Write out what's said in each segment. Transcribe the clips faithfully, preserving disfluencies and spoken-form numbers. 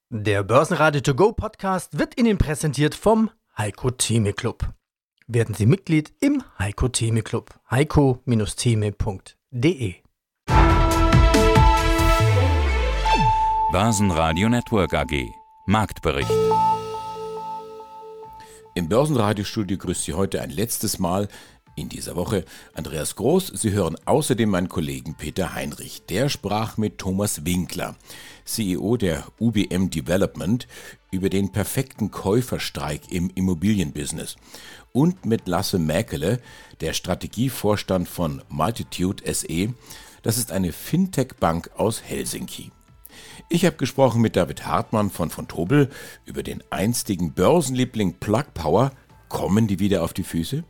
Der Börsenradio To Go Podcast wird Ihnen präsentiert vom Heiko Theme Club. Werden Sie Mitglied im Heiko Theme Club. heiko Theme punkt de. Börsenradio Network A G. Marktbericht. Im Börsenradiostudio grüßt Sie heute ein letztes Mal in dieser Woche Andreas Groß. Sie hören außerdem meinen Kollegen Peter Heinrich. Der sprach mit Thomas Winkler, C E O der U B M Development, über den perfekten Käuferstreik im Immobilienbusiness. Und mit Lasse Mäkele, der Strategievorstand von Multitude S E. Das ist eine Fintech-Bank aus Helsinki. Ich habe gesprochen mit David Hartmann von von Tobel über den einstigen Börsenliebling Plug Power. Kommen die wieder auf die Füße?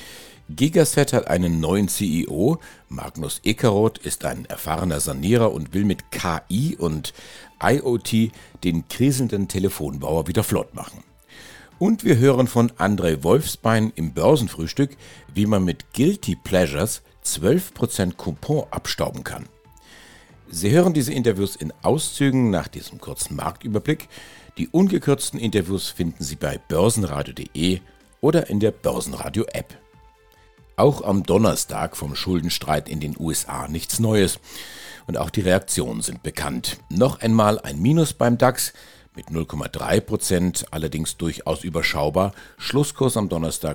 Gigaset hat einen neuen C E O. Magnus Ekeroth ist ein erfahrener Sanierer und will mit K I und I O T den kriselnden Telefonbauer wieder flott machen. Und wir hören von André Wolfsbein im Börsenfrühstück, wie man mit Guilty Pleasures zwölf Prozent Coupon abstauben kann. Sie hören diese Interviews in Auszügen nach diesem kurzen Marktüberblick. Die ungekürzten Interviews finden Sie bei börsenradio punkt de oder in der Börsenradio-App. Auch am Donnerstag vom Schuldenstreit in den U S A nichts Neues. Und auch die Reaktionen sind bekannt. Noch einmal ein Minus beim DAX mit null Komma drei Prozent, allerdings durchaus überschaubar. Schlusskurs am Donnerstag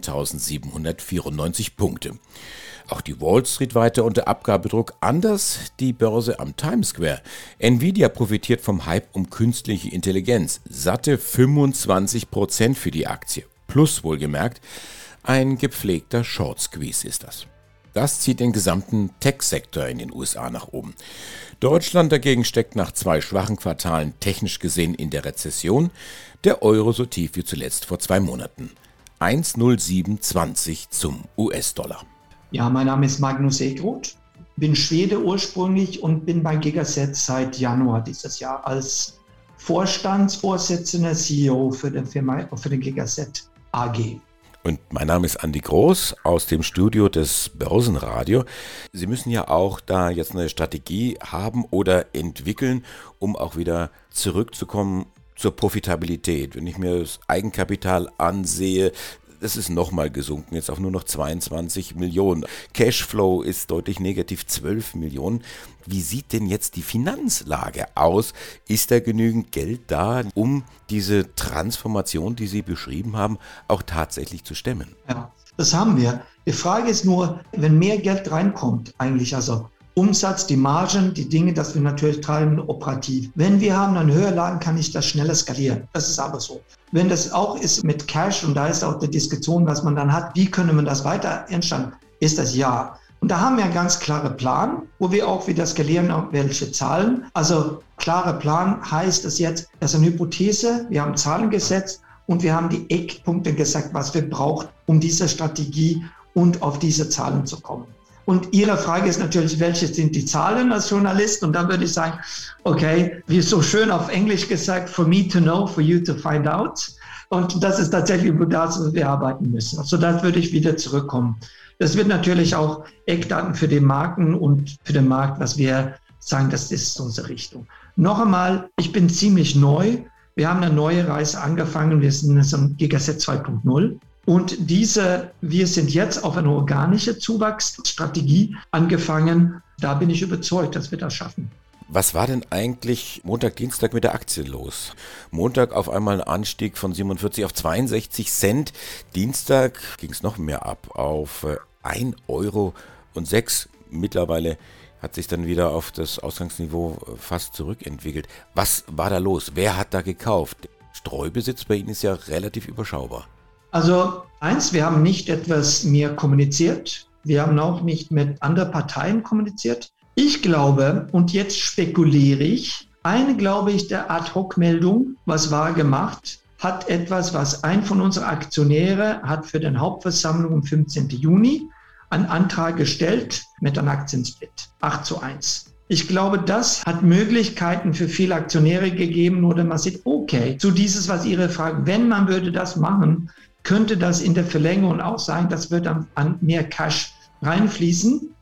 fünfzehntausendsiebenhundertvierundneunzig Punkte. Auch die Wall Street weiter unter Abgabedruck, anders die Börse am Times Square. Nvidia profitiert vom Hype um künstliche Intelligenz. Satte fünfundzwanzig Prozent für die Aktie. Plus wohlgemerkt, ein gepflegter Short Squeeze ist das. Das zieht den gesamten Tech-Sektor in den U S A nach oben. Deutschland dagegen steckt nach zwei schwachen Quartalen technisch gesehen in der Rezession. Der Euro so tief wie zuletzt vor zwei Monaten. eins Komma null sieben zwanzig zum U S-Dollar. Ja, mein Name ist Magnus Ekeroth, bin Schwede ursprünglich und bin bei Gigaset seit Januar dieses Jahr als Vorstandsvorsitzender C E O für die Firma, für den Gigaset A G. Und mein Name ist Andi Groß aus dem Studio des Börsenradio. Sie müssen ja auch da jetzt eine Strategie haben oder entwickeln, um auch wieder zurückzukommen zur Profitabilität. Wenn ich mir das Eigenkapital ansehe, das ist nochmal gesunken, jetzt auf nur noch zweiundzwanzig Millionen. Cashflow ist deutlich negativ, zwölf Millionen. Wie sieht denn jetzt die Finanzlage aus? Ist da genügend Geld da, um diese Transformation, die Sie beschrieben haben, auch tatsächlich zu stemmen? Ja, das haben wir. Die Frage ist nur, wenn mehr Geld reinkommt, eigentlich also Umsatz, die Margen, die Dinge, dass wir natürlich treiben operativ. Wenn wir haben dann höher lagen, kann ich das schneller skalieren. Das ist aber so. Wenn das auch ist mit Cash, und da ist auch die Diskussion, was man dann hat, wie könnte man das weiter entstanden, ist das ja. Und da haben wir einen ganz klaren Plan, wo wir auch wieder skalieren, auf welche Zahlen. Also klarer Plan heißt es jetzt, das ist eine Hypothese, wir haben Zahlen gesetzt und wir haben die Eckpunkte gesagt, was wir brauchen, um diese Strategie und auf diese Zahlen zu kommen. Und Ihre Frage ist natürlich, welche sind die Zahlen als Journalist? Und dann würde ich sagen, okay, wie so schön auf Englisch gesagt, for me to know, for you to find out. Und das ist tatsächlich über das, was wir arbeiten müssen. Also das würde ich wieder zurückkommen. Das wird natürlich auch Eckdaten für die Marken und für den Markt, was wir sagen, das ist unsere Richtung. Noch einmal, ich bin ziemlich neu. Wir haben eine neue Reise angefangen. Wir sind jetzt am Gigaset zwei Punkt null. Und diese, wir sind jetzt auf eine organische Zuwachsstrategie angefangen. Da bin ich überzeugt, dass wir das schaffen. Was war denn eigentlich Montag, Dienstag mit der Aktie los? Montag auf einmal ein Anstieg von siebenundvierzig auf zweiundsechzig Cent. Dienstag ging es noch mehr ab auf ein Euro und sechs. Mittlerweile hat sich dann wieder auf das Ausgangsniveau fast zurückentwickelt. Was war da los? Wer hat da gekauft? Streubesitz bei Ihnen ist ja relativ überschaubar. Also eins, wir haben nicht etwas mehr kommuniziert. Wir haben auch nicht mit anderen Parteien kommuniziert. Ich glaube, und jetzt spekuliere ich, eine, glaube ich, der Ad-Hoc-Meldung, was war gemacht, hat etwas, was ein von unseren Aktionäre hat für den Hauptversammlung am fünfzehnten Juni einen Antrag gestellt mit einem Aktiensplit, acht zu eins. Ich glaube, das hat Möglichkeiten für viele Aktionäre gegeben, oder man sieht, okay, zu dieses, was Ihre Frage, wenn man würde das machen, könnte das in der Verlängerung auch sein, das wird dann an mehr Cash reinfließen.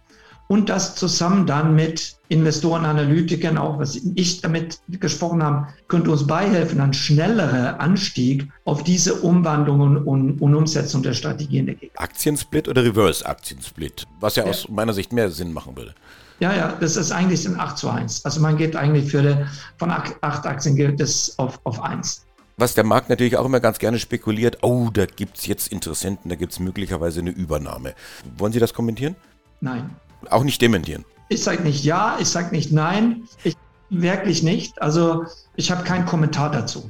und das zusammen dann mit Investoren, Analytikern, auch was ich damit gesprochen habe, könnte uns beihelfen, ein schnellerer Anstieg auf diese Umwandlung und, und, und Umsetzung der Strategien der Gegner. Aktiensplit oder Reverse-Aktiensplit, was ja, ja aus meiner Sicht mehr Sinn machen würde. Ja, ja, das ist eigentlich ein acht zu eins. Also man geht eigentlich für die, von acht Aktien geht es auf, auf eins. Was der Markt natürlich auch immer ganz gerne spekuliert, oh, da gibt es jetzt Interessenten, da gibt es möglicherweise eine Übernahme. Wollen Sie das kommentieren? Nein. Auch nicht dementieren? Ich sage nicht ja, ich sage nicht nein, ich wirklich nicht. Also ich habe keinen Kommentar dazu.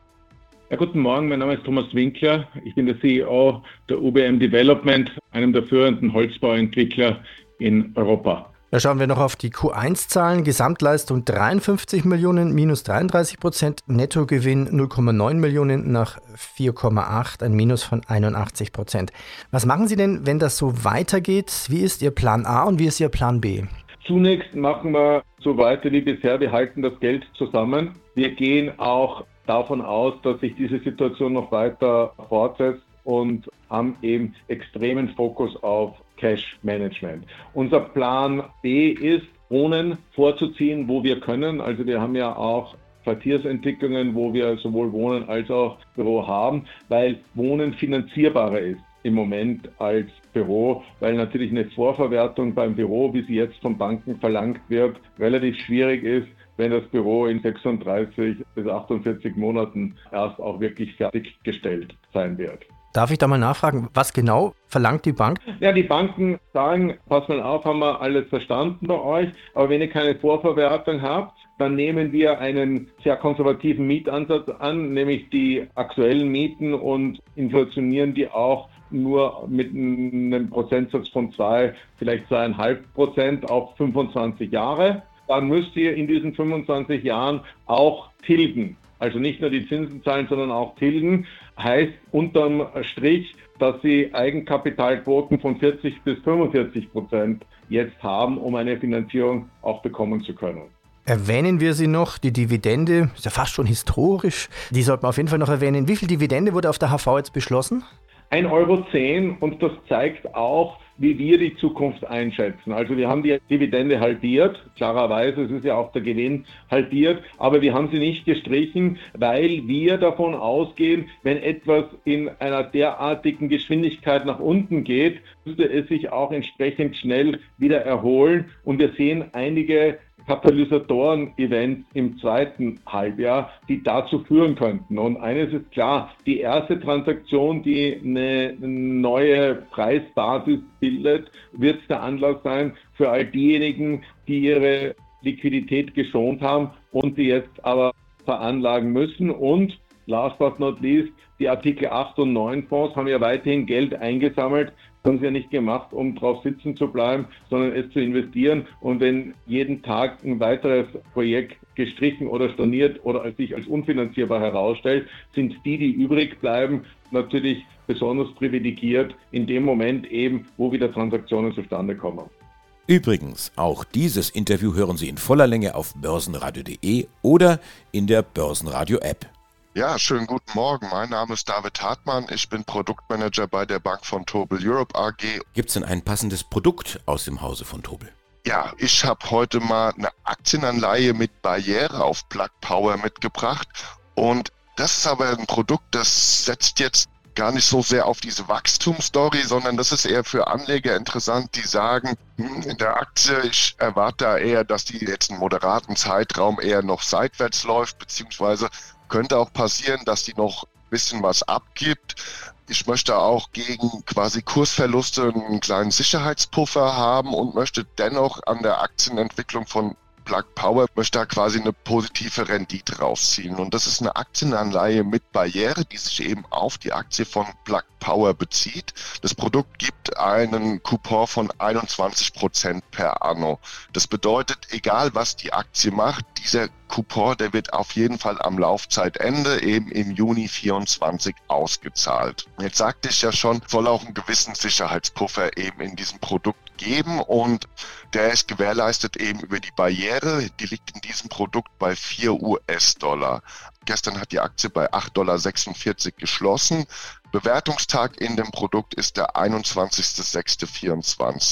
Ja, guten Morgen, mein Name ist Thomas Winkler. Ich bin der C E O der U B M Development, einem der führenden Holzbauentwickler in Europa. Da schauen wir noch auf die Q eins Zahlen. Gesamtleistung dreiundfünfzig Millionen, minus dreiunddreißig Prozent. Nettogewinn null Komma neun Millionen nach vier Komma acht, ein Minus von einundachtzig Prozent. Was machen Sie denn, wenn das so weitergeht? Wie ist Ihr Plan A und wie ist Ihr Plan B? Zunächst machen wir so weiter wie bisher. Wir halten das Geld zusammen. Wir gehen auch davon aus, dass sich diese Situation noch weiter fortsetzt und haben eben extremen Fokus auf Cash Management. Unser Plan B ist, Wohnen vorzuziehen, wo wir können. Also wir haben ja auch Quartiersentwicklungen, wo wir sowohl Wohnen als auch Büro haben, weil Wohnen finanzierbarer ist im Moment als Büro, weil natürlich eine Vorverwertung beim Büro, wie sie jetzt von Banken verlangt wird, relativ schwierig ist, wenn das Büro in sechsunddreißig bis achtundvierzig Monaten erst auch wirklich fertiggestellt sein wird. Darf ich da mal nachfragen, was genau verlangt die Bank? Ja, die Banken sagen, pass mal auf, haben wir alles verstanden bei euch, aber wenn ihr keine Vorverwertung habt, dann nehmen wir einen sehr konservativen Mietansatz an, nämlich die aktuellen Mieten und inflationieren die auch nur mit einem Prozentsatz von zwei, vielleicht zweieinhalb Prozent auf fünfundzwanzig Jahre. Dann müsst ihr in diesen fünfundzwanzig Jahren auch tilgen. Also nicht nur die Zinsen zahlen, sondern auch tilgen. Heißt unterm Strich, dass sie Eigenkapitalquoten von vierzig bis fünfundvierzig Prozent jetzt haben, um eine Finanzierung auch bekommen zu können. Erwähnen wir sie noch, die Dividende, ist ja fast schon historisch, die sollte man auf jeden Fall noch erwähnen. Wie viel Dividende wurde auf der H V jetzt beschlossen? ein Euro zehn und das zeigt auch, wie wir die Zukunft einschätzen. Also wir haben die Dividende halbiert, klarerweise, es ist ja auch der Gewinn halbiert, aber wir haben sie nicht gestrichen, weil wir davon ausgehen, wenn etwas in einer derartigen Geschwindigkeit nach unten geht, müsste es sich auch entsprechend schnell wieder erholen und wir sehen einige Katalysatoren-Events im zweiten Halbjahr, die dazu führen könnten. Und eines ist klar, die erste Transaktion, die eine neue Preisbasis bildet, wird der Anlass sein für all diejenigen, die ihre Liquidität geschont haben und sie jetzt aber veranlagen müssen. Und last but not least, die Artikel acht und neun Fonds haben ja weiterhin Geld eingesammelt. Das haben sie ja nicht gemacht, um drauf sitzen zu bleiben, sondern es zu investieren. Und wenn jeden Tag ein weiteres Projekt gestrichen oder storniert oder sich als unfinanzierbar herausstellt, sind die, die übrig bleiben, natürlich besonders privilegiert in dem Moment eben, wo wieder Transaktionen zustande kommen. Übrigens, auch dieses Interview hören Sie in voller Länge auf börsenradio punkt de oder in der Börsenradio-App. Ja, schönen guten Morgen. Mein Name ist David Hartmann. Ich bin Produktmanager bei der Bank Vontobel Europe A G. Gibt es denn ein passendes Produkt aus dem Hause Vontobel? Ja, ich habe heute mal eine Aktienanleihe mit Barriere auf Plug Power mitgebracht. Und das ist aber ein Produkt, das setzt jetzt gar nicht so sehr auf diese Wachstumsstory, sondern das ist eher für Anleger interessant, die sagen, hm, in der Aktie, ich erwarte da eher, dass die jetzt einen moderaten Zeitraum eher noch seitwärts läuft, beziehungsweise könnte auch passieren, dass die noch ein bisschen was abgibt. Ich möchte auch gegen quasi Kursverluste einen kleinen Sicherheitspuffer haben und möchte dennoch an der Aktienentwicklung von Plug Power, möchte da quasi eine positive Rendite rausziehen. Und das ist eine Aktienanleihe mit Barriere, die sich eben auf die Aktie von Plug Power bezieht. Das Produkt gibt einen Coupon von einundzwanzig Prozent per anno. Das bedeutet, egal was die Aktie macht, dieser Coupon, der wird auf jeden Fall am Laufzeitende eben im Juni vierundzwanzig ausgezahlt. Jetzt sagte ich ja schon, soll auch einen gewissen Sicherheitspuffer eben in diesem Produkt geben und der ist gewährleistet eben über die Barriere, die liegt in diesem Produkt bei vier US-Dollar. Gestern hat die Aktie bei acht Komma sechsundvierzig Dollar geschlossen. Bewertungstag in dem Produkt ist der einundzwanzigster sechster vierundzwanzig.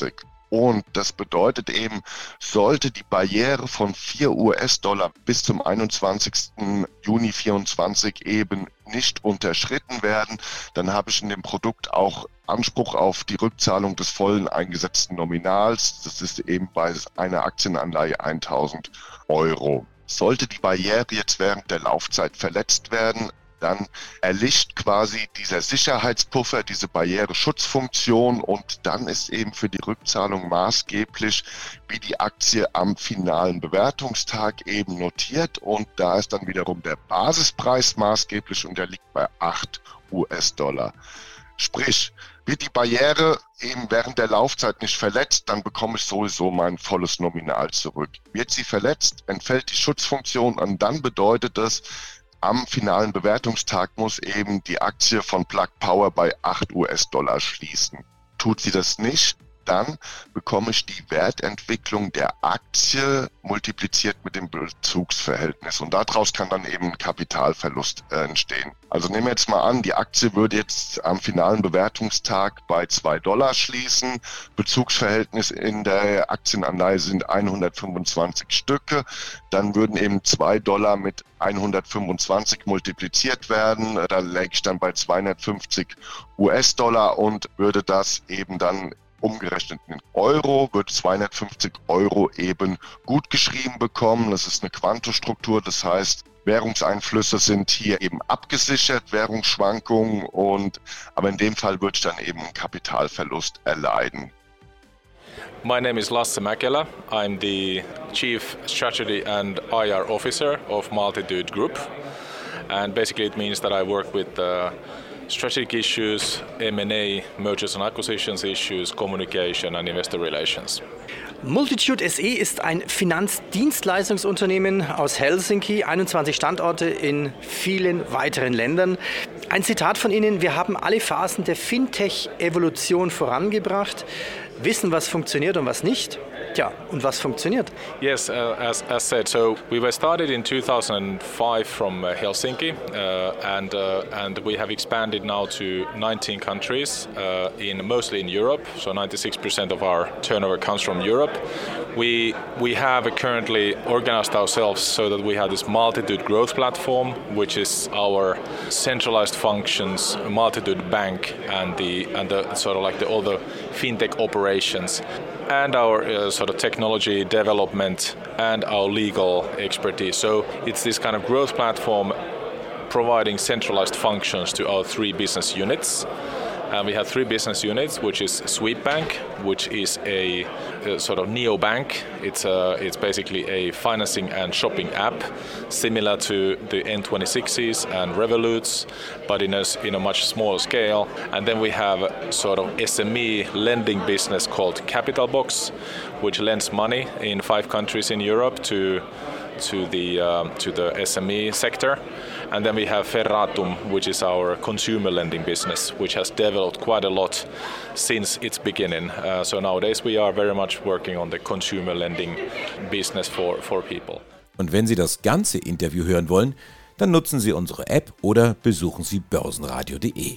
Und das bedeutet eben, sollte die Barriere von vier US-Dollar bis zum einundzwanzigsten Juni vierundzwanzig eben nicht unterschritten werden, dann habe ich in dem Produkt auch Anspruch auf die Rückzahlung des vollen eingesetzten Nominals. Das ist eben bei einer Aktienanleihe tausend Euro. Sollte die Barriere jetzt während der Laufzeit verletzt werden, dann erlischt quasi dieser Sicherheitspuffer, diese Barriereschutzfunktion, und dann ist eben für die Rückzahlung maßgeblich, wie die Aktie am finalen Bewertungstag eben notiert, und da ist dann wiederum der Basispreis maßgeblich und der liegt bei acht US-Dollar. Sprich, wird die Barriere eben während der Laufzeit nicht verletzt, dann bekomme ich sowieso mein volles Nominal zurück. Wird sie verletzt, entfällt die Schutzfunktion, und dann bedeutet das, am finalen Bewertungstag muss eben die Aktie von Plug Power bei acht US-Dollar schließen. Tut sie das nicht, dann bekomme ich die Wertentwicklung der Aktie multipliziert mit dem Bezugsverhältnis. Und daraus kann dann eben ein Kapitalverlust äh, entstehen. Also nehmen wir jetzt mal an, die Aktie würde jetzt am finalen Bewertungstag bei zwei Dollar schließen. Bezugsverhältnis in der Aktienanleihe sind hundertfünfundzwanzig Stücke. Dann würden eben zwei Dollar mit hundertfünfundzwanzig multipliziert werden. Da läge ich dann bei zweihundertfünfzig US-Dollar und würde das eben dann umgerechnet in Euro, wird zweihundertfünfzig Euro eben gut geschrieben bekommen. Das ist eine Quantostruktur, das heißt, Währungseinflüsse sind hier eben abgesichert, Währungsschwankungen, und aber in dem Fall würde ich dann eben einen Kapitalverlust erleiden. My name is Lasse Mäkelä. I'm the Chief Strategy and I R Officer of Multitude Group. And basically it means that I work with uh, strategic issues, M and A, mergers and acquisitions issues, communication and investor relations. Multitude S E ist ein Finanzdienstleistungsunternehmen aus Helsinki, einundzwanzig Standorte in vielen weiteren Ländern. Ein Zitat von Ihnen: Wir haben alle Phasen der Fintech-Evolution vorangebracht, wissen, was funktioniert und was nicht. Tja, und was funktioniert? Yes, uh, as, as said, so we were started in two thousand five from uh, Helsinki, uh, and uh, and we have expanded now to nineteen countries, uh, in mostly in Europe. So ninety-six percent of our turnover comes from Europe. We we have currently organized ourselves so that we have this Multitude growth platform, which is our centralized functions, Multitude Bank, and the and the sort of like the all the fintech operations, and our uh, sort of technology development and our legal expertise. So it's this kind of growth platform providing centralized functions to our three business units. And we have three business units, which is Sweetbank, which is a, a sort of neobank. It's a, it's basically a financing and shopping app, similar to the N twenty-sixes and Revoluts, but in a, in a much smaller scale. And then we have a sort of S M E lending business called Capital Box, which lends money in five countries in Europe to to the um, to the S M E sector. And then we have Ferratum, which is our consumer lending business, which has developed quite a lot since its beginning. Uh, so nowadays we are very much working on the consumer lending business for, for people. Und wenn Sie das ganze Interview hören wollen, dann nutzen Sie unsere App oder besuchen Sie börsenradio punkt de.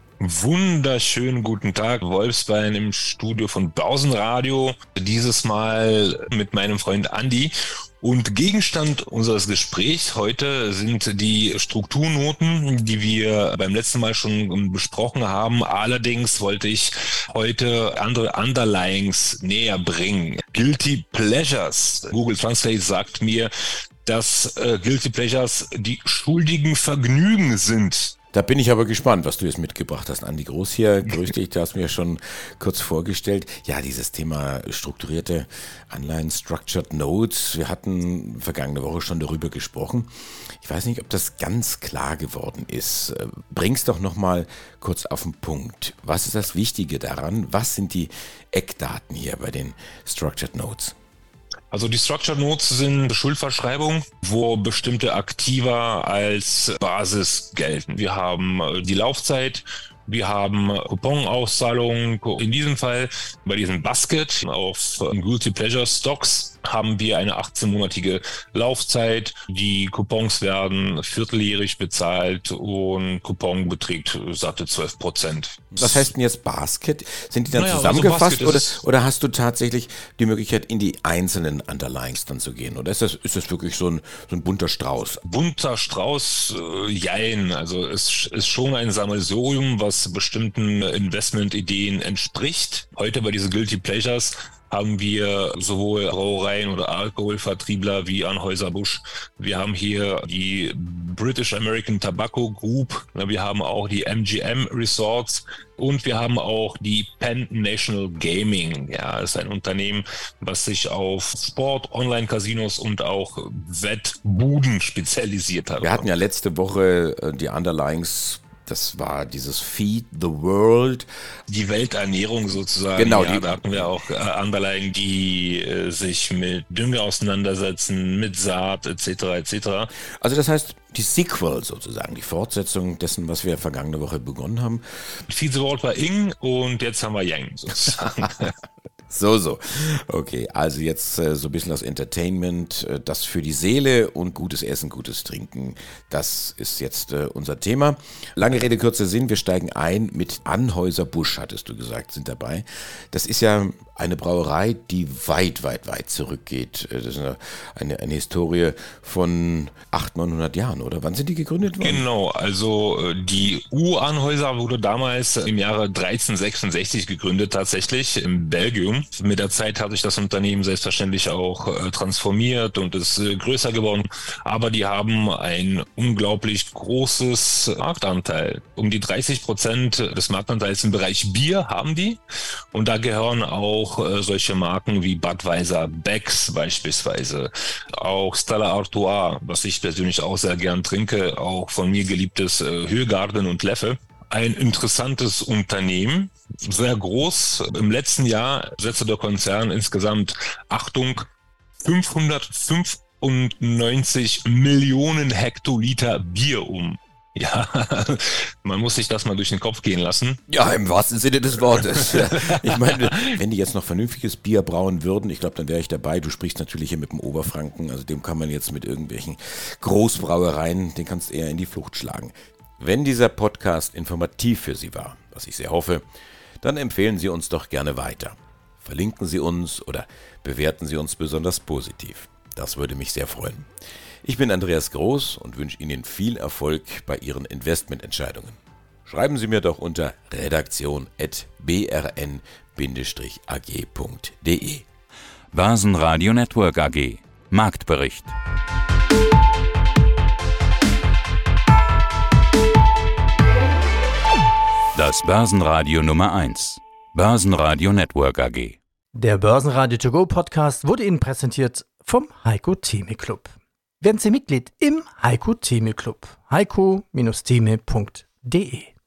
Wunderschönen guten Tag, Wolfsbein im Studio von Börsenradio. Dieses Mal mit meinem Freund Andi. Und Gegenstand unseres Gesprächs heute sind die Strukturnoten, die wir beim letzten Mal schon besprochen haben. Allerdings wollte ich heute andere Underlyings näher bringen. Guilty Pleasures. Google Translate sagt mir, dass äh, Guilty Pleasures die schuldigen Vergnügen sind. Da bin ich aber gespannt, was du jetzt mitgebracht hast, Andi Groß hier. Grüß dich, du hast mir schon kurz vorgestellt. Ja, dieses Thema strukturierte Anleihen, Structured Notes. Wir hatten vergangene Woche schon darüber gesprochen. Ich weiß nicht, ob das ganz klar geworden ist. Bring's doch nochmal kurz auf den Punkt. Was ist das Wichtige daran? Was sind die Eckdaten hier bei den Structured Notes? Also die Structured Notes sind Schuldverschreibungen, wo bestimmte Aktiva als Basis gelten. Wir haben die Laufzeit, wir haben Couponauszahlungen. In diesem Fall bei diesem Basket auf Guilty Pleasure Stocks haben wir eine achtzehnmonatige Laufzeit. Die Coupons werden vierteljährig bezahlt und Coupon beträgt satte zwölf Prozent. Was heißt denn jetzt Basket? Sind die dann naja, zusammengefasst also oder, oder hast du tatsächlich die Möglichkeit, in die einzelnen Underlyings dann zu gehen? Oder ist das, ist das wirklich so ein, so ein bunter Strauß? Bunter Strauß, äh, jein. Also es ist schon ein Sammelsurium, was bestimmten Investmentideen entspricht. Heute bei diesen Guilty Pleasures haben wir sowohl Brauereien oder Alkoholvertriebler wie Anheuser-Busch. Wir haben hier die British American Tobacco Group. Wir haben auch die M G M Resorts und wir haben auch die Penn National Gaming. Ja, das ist ein Unternehmen, was sich auf Sport, Online-Casinos und auch Wettbuden spezialisiert hat. Wir hatten ja letzte Woche die Underlyings. Das war dieses Feed the World. Die Welternährung sozusagen. Genau. Ja, Die, da hatten wir auch äh, Underlying, die äh, sich mit Dünger auseinandersetzen, mit Saat et cetera et cetera. Also das heißt, die Sequel sozusagen, die Fortsetzung dessen, was wir vergangene Woche begonnen haben. Feed the World war Ing und jetzt haben wir Yang sozusagen. So, so. Okay, also jetzt äh, so ein bisschen das Entertainment, äh, das für die Seele und gutes Essen, gutes Trinken, das ist jetzt äh, unser Thema. Lange Rede, kurzer Sinn, wir steigen ein mit Anheuser-Busch, hattest du gesagt, sind dabei. Das ist ja eine Brauerei, die weit, weit, weit zurückgeht. Das ist eine, eine, eine Historie von achthundert, neunhundert Jahren, oder? Wann sind die gegründet worden? Genau, also die U-Anheuser wurde damals im Jahre dreizehnhundertsechsundsechzig gegründet, tatsächlich in Belgien. Mit der Zeit hat sich das Unternehmen selbstverständlich auch äh, transformiert und ist äh, größer geworden. Aber die haben ein unglaublich großes Marktanteil. Um die dreißig Prozent des Marktanteils im Bereich Bier haben die. Und da gehören auch äh, solche Marken wie Budweiser, Becks beispielsweise, auch Stella Artois, was ich persönlich auch sehr gern trinke, auch von mir geliebtes äh, Höhegarden und Leffe. Ein interessantes Unternehmen, sehr groß. Im letzten Jahr setzte der Konzern insgesamt, Achtung, fünfhundertfünfundneunzig Millionen Hektoliter Bier um. Ja, man muss sich das mal durch den Kopf gehen lassen. Ja, im wahrsten Sinne des Wortes. Ich meine, wenn die jetzt noch vernünftiges Bier brauen würden, ich glaube, dann wäre ich dabei. Du sprichst natürlich hier mit dem Oberfranken, also dem kann man jetzt mit irgendwelchen Großbrauereien, den kannst du eher in die Flucht schlagen. Wenn dieser Podcast informativ für Sie war, was ich sehr hoffe, dann empfehlen Sie uns doch gerne weiter. Verlinken Sie uns oder bewerten Sie uns besonders positiv. Das würde mich sehr freuen. Ich bin Andreas Groß und wünsche Ihnen viel Erfolg bei Ihren Investmententscheidungen. Schreiben Sie mir doch unter redaktion at b r n bindestrich a g punkt d e. Börsenradio Network A G. Marktbericht. Das Börsenradio Nummer eins. Börsenradio Network A G. Der Börsenradio To Go Podcast wurde Ihnen präsentiert vom Heiko Theme Club. Werden Sie Mitglied im Heiko Theme Club. heiko Bindestrich theme punkt de